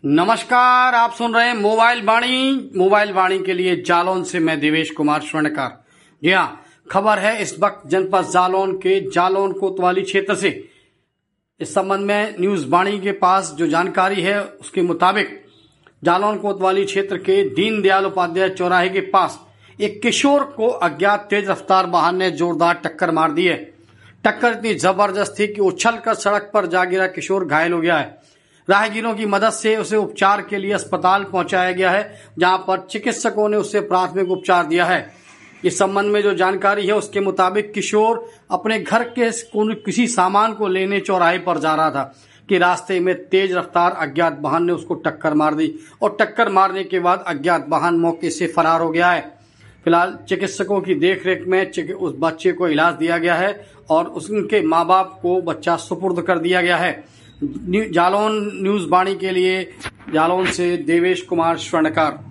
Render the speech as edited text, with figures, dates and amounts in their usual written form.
नमस्कार, आप सुन रहे हैं मोबाइल वाणी के लिए जालौन से मैं देवेश कुमार स्वर्णकार। जी हाँ, खबर है इस वक्त जनपद जालौन के जालौन कोतवाली क्षेत्र से। इस संबंध में न्यूज वाणी के पास जो जानकारी है उसके मुताबिक जालौन कोतवाली क्षेत्र के दीनदयाल उपाध्याय चौराहे के पास एक किशोर को अज्ञात तेज रफ्तार वाहन ने जोरदार टक्कर मार दी है। टक्कर इतनी जबरदस्त थी कि उछलकर सड़क पर जा गिरा किशोर घायल हो गया है। राहगीरों की मदद से उसे उपचार के लिए अस्पताल पहुंचाया गया है, जहां पर चिकित्सकों ने उसे प्राथमिक उपचार दिया है। इस संबंध में जो जानकारी है उसके मुताबिक किशोर अपने घर के किसी सामान को लेने चौराहे पर जा रहा था कि रास्ते में तेज रफ्तार अज्ञात वाहन ने उसको टक्कर मार दी और टक्कर मारने के बाद अज्ञात वाहन मौके से फरार हो गया है। फिलहाल चिकित्सकों की देखरेख में उस बच्चे को इलाज दिया गया है और उनके माँ बाप को बच्चा सुपुर्द कर दिया गया है। जालौन न्यूज वाणी के लिए जालौन से देवेश कुमार स्वर्णकार।